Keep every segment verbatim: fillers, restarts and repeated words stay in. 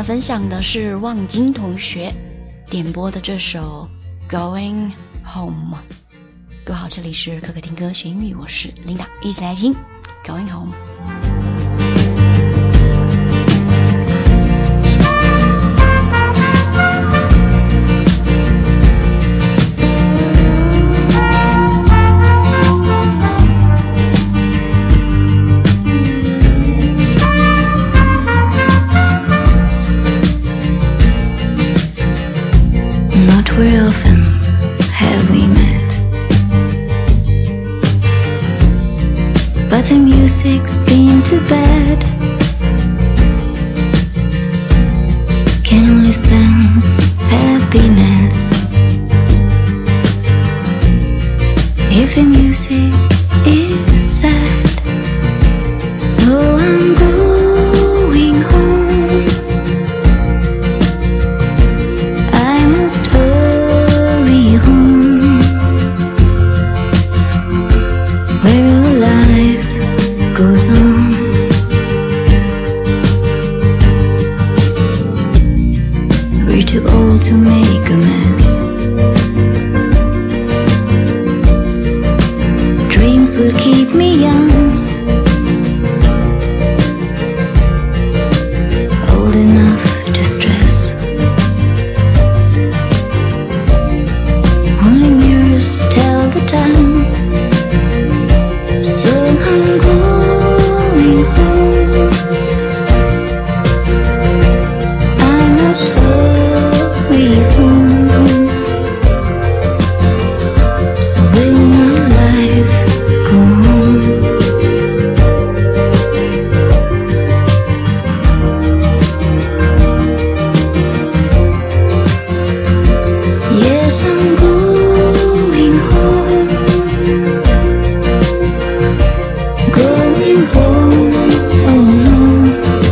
分享的是望京同学点播的这首 Going Home。 各位好，这里是可可听歌学英语，我是琳达，一起来听 Going Home。 Music's been too bad. Can only sense happiness. If the music is sad, so I'm going home. I must hurry home, where life goes on. We're too old to make a mess. Dreams will keep me young, old enough to stress. Only mirrors tell the time, so I'm going home. I must hurry home. So will my life go on? Yes, I'm going home. Going home alone,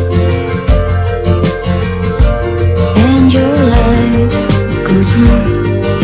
and your life goes on.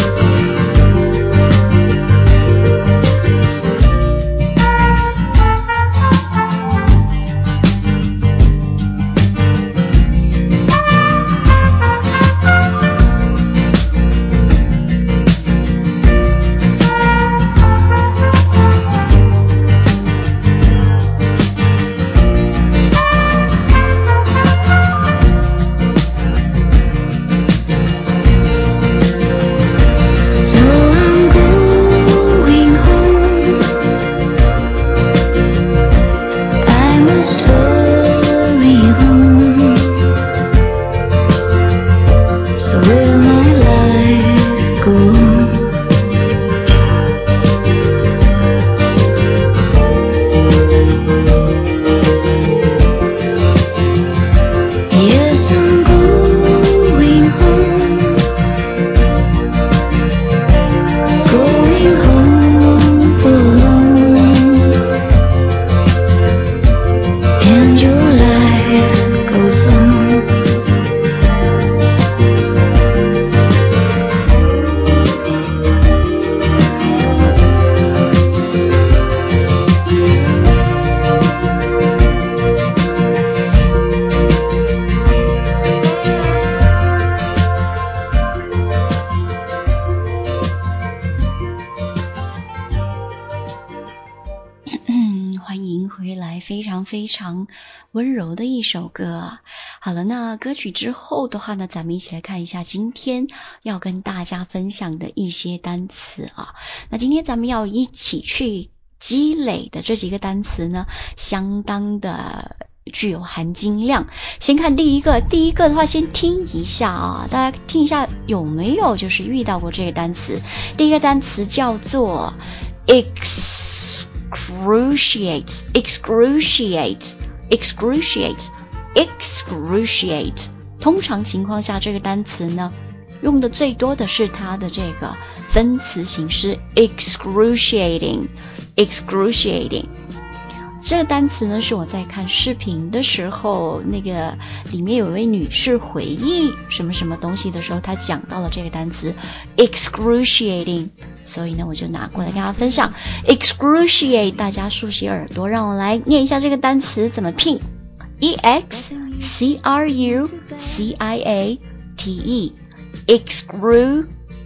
非常温柔的一首歌。好了，那歌曲之后的话呢，咱们一起来看一下今天要跟大家分享的一些单词啊。那今天咱们要一起去积累的这几个单词呢，相当的具有含金量。先看第一个，第一个的话先听一下啊，大家听一下有没有就是遇到过这个单词。第一个单词叫做 excruciate excruciate excruciate excruciate 通常情况下这个单词呢用的最多的是它的这个分词形式 excruciating excruciating。这个单词呢是我在看视频的时候，那个里面有一位女士回忆什么什么东西的时候，她讲到了这个单词 excruciating， 所以呢我就拿过来跟大家分享 excruciate。 大家竖起耳朵，让我来念一下这个单词怎么拼 E X C R U C I A T E excruciate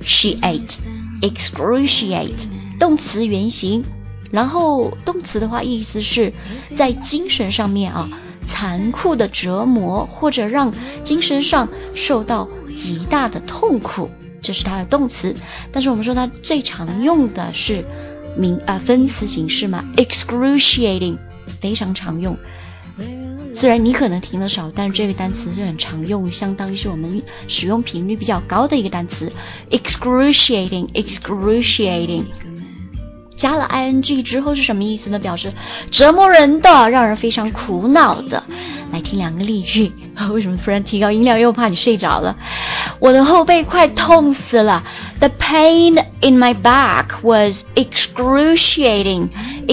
excruciate 动词原形，然后动词的话意思是在精神上面啊残酷的折磨，或者让精神上受到极大的痛苦，这是它的动词。但是我们说它最常用的是名呃分词形式嘛 excruciating 非常常用。虽然你可能听得少，但是这个单词是很常用，相当于是我们使用频率比较高的一个单词 excruciating excruciating 加了 ing 之后是什么意思呢？表示折磨人的，让人非常苦恼的。来听两个例句。为什么突然提高音量？又怕你睡着了。我的后背快痛死了。The pain in my back was excruciating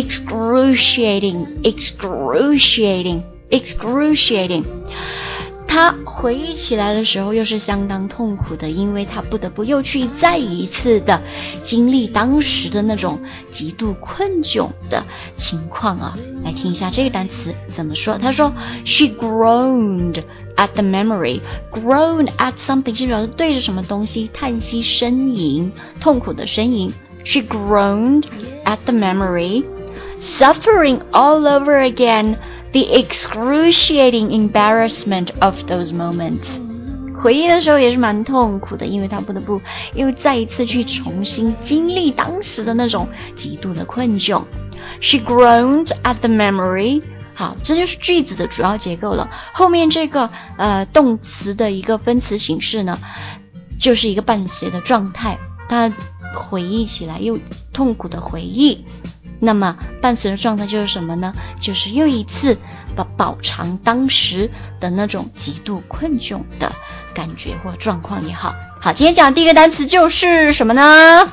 excruciating excruciating excruciating 他回忆起来的时候又是相当痛苦的，因为他不得不又去再一次的经历当时的那种极度困窘的情况啊。来听一下这个单词怎么说。他说 She groaned at the memory. Groan at something 是表示对着什么东西叹息呻吟，痛苦的呻吟。She groaned at the memory, suffering all over again.The excruciating embarrassment of those moments. 回忆的时候也是蛮痛苦的，因为他不得不又再一次去重新经历当时的那种极度的困窘。She groaned at the memory. 好，这就是句子的主要结构了。后面这个呃动词的一个分词形式呢，就是一个伴随的状态，他回忆起来又痛苦的回忆。那么伴随的状态就是什么呢？就是又一次把饱尝当时的那种极度困窘的感觉或状况也好。好，今天讲的第一个单词就是什么呢？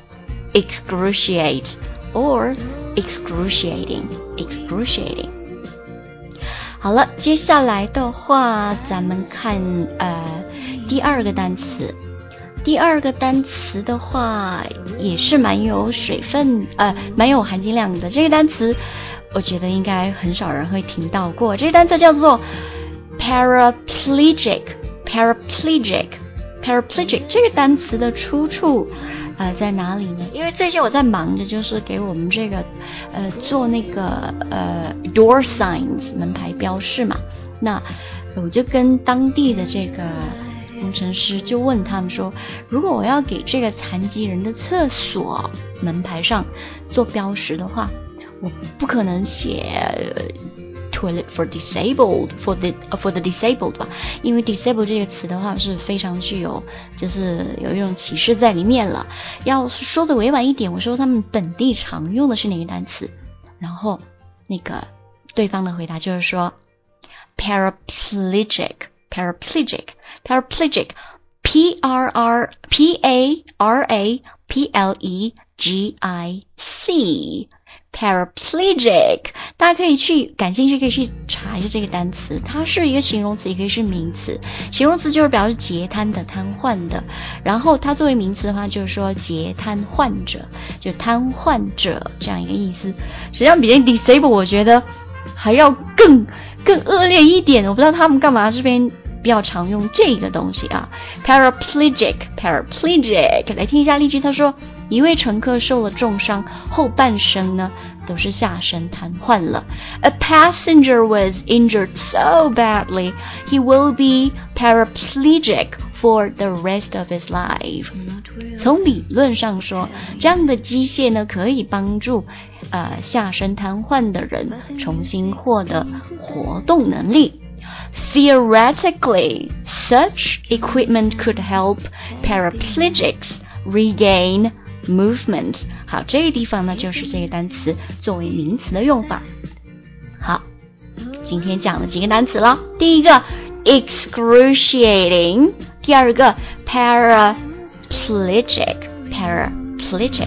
excruciate or excruciating excruciating。 好了，接下来的话咱们看呃第二个单词。第二个单词的话也是蛮有水分呃蛮有含金量的。这个单词我觉得应该很少人会听到过。这个单词叫做 paraplegic paraplegic paraplegic 这个单词的出处呃在哪里呢？因为最近我在忙着就是给我们这个呃做那个呃 door signs 门牌标示嘛，那我就跟当地的这个工程师就问他们说，如果我要给这个残疾人的厕所门牌上做标识的话，我不可能写 toilet for disabled for the for the disabled 吧，因为 disabled 这个词的话是非常具有就是有一种歧视在里面了。要说的委婉一点，我说他们本地常用的是哪个单词，然后那个对方的回答就是说 paraplegic paraplegic paraplegic P R R P A R A P L E G I C paraplegic 大家可以去感兴趣可以去查一下这个单词，它是一个形容词也可以是名词。形容词就是表示截瘫的瘫痪的，然后它作为名词的话就是说截瘫患者，就瘫痪者这样一个意思。实际上比 disable 我觉得还要更更恶劣一点，我不知道他们干嘛这边比较常用这个东西啊 paraplegic paraplegic 来听一下例句。他说一位乘客受了重伤，后半生呢都是下身瘫痪了。 A passenger was injured so badly he will be paraplegic for the rest of his life。 从理论上说，这样的机械呢可以帮助呃下身瘫痪的人重新获得活动能力。Theoretically, such equipment could help paraplegics regain movement。 好，这个地方呢就是这个单词作为名词的用法。好，今天讲了几个单词了。第一个 excruciating， 第二个 paraplegic paraplegic。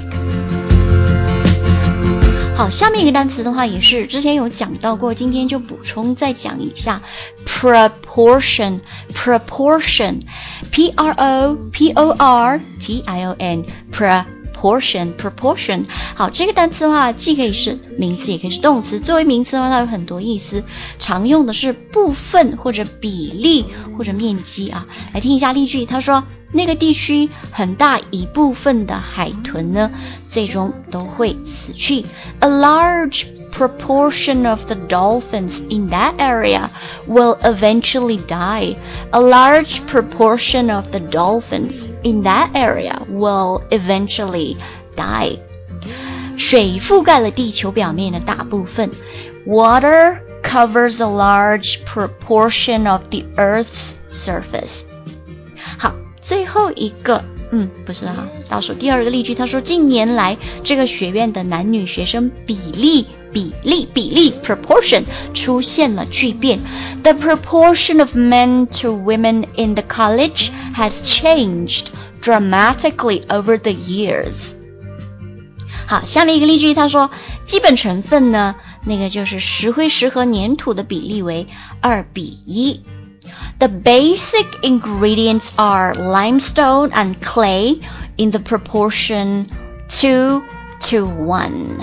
好，下面一个单词的话也是之前有讲到过，今天就补充再讲一下 proportion proportion P R O P O R T I O N proportion proportion proportion 好，这个单词的话既可以是名词也可以是动词，作为名词的话它有很多意思，常用的是部分或者比例或者面积啊。来听一下例句，他说那个地区很大一部分的海豚呢最终都会死去。 A large proportion of the dolphins in that area will eventually die. A large proportion of the dolphins in that area will eventually die. 水覆盖了地球表面的大部分。 Water covers a large proportion of the Earth's surface. 好，最后一个嗯，不是啊，倒数第二个例句，他说近年来这个学院的男女学生比例比例比例 proportion 出现了巨变。 The proportion of men to women in the college has changed dramatically over the years. 好，下面一个例句，他说基本成分呢，那个就是石灰石和粘土的比例为二比一。The basic ingredients are limestone and clay in the proportion two to one.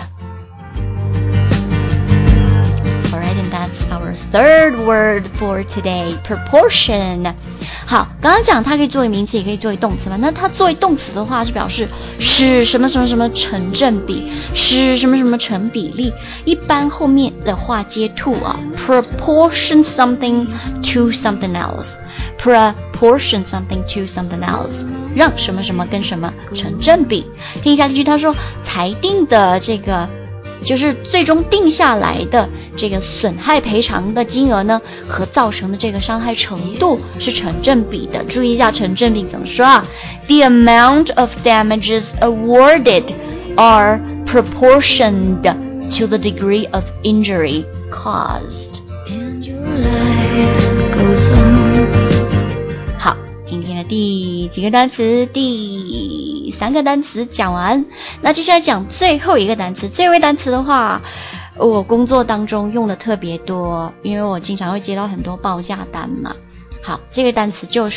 Alright, and that's our third word for today, proportion. 好，刚刚讲它可以作为名词也可以作为动词嘛，那它作为动词的话是表示使什么什么什么成正比，使什么什么成比例，一般后面的话接 to 啊 proportion something to something else, proportion something to something else, 让什么什么跟什么成正比。听一下这句，他说裁定的这个就是最终定下来的这个损害赔偿的金额呢和造成的这个伤害程度是成正比的。注意一下成正比怎么说啊？ The amount of damages awarded are proportioned to the degree of injury caused. And your life goes on. 好，今天的第几个单词？第三个单词讲完，那接下来讲最后一个单词。最后一个单词的话，我工作当中用的特别多，因为我经常会接到很多报价单嘛。好，这个单词就是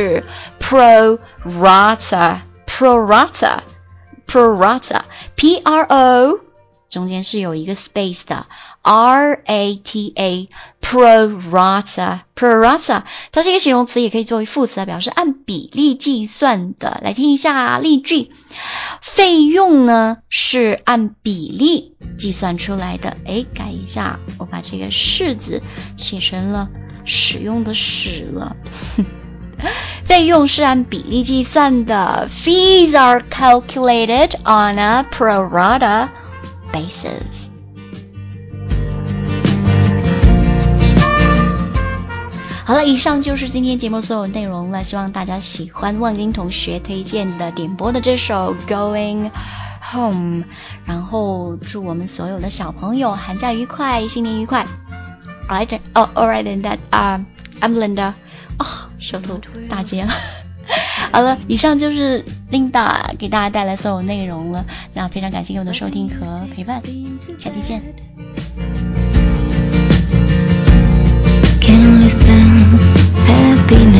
prorata prorata prorata P R O 中间是有一个 space 的 R A T A prorata prorata 它是一个形容词，也可以作为副词，表示按比例计算的。来听一下例句，费用呢是按比例计算出来的。诶，改一下，我把这个是字写成了使用的使了费用是按比例计算的。 Fees are calculated on a prorata basis. 好了，以上就是今天节目所有内容了，希望大家喜欢望京同学推荐的点播的这首 Going Home， 然后祝我们所有的小朋友寒假愉快，新年愉快。 Alright, oh, alright, and that, uh, I'm Linda. 哦，舌头打结了好了，以上就是 Linda 给大家带来所有内容了，那非常感谢我的收听和陪伴，下期见。Can only sense happiness.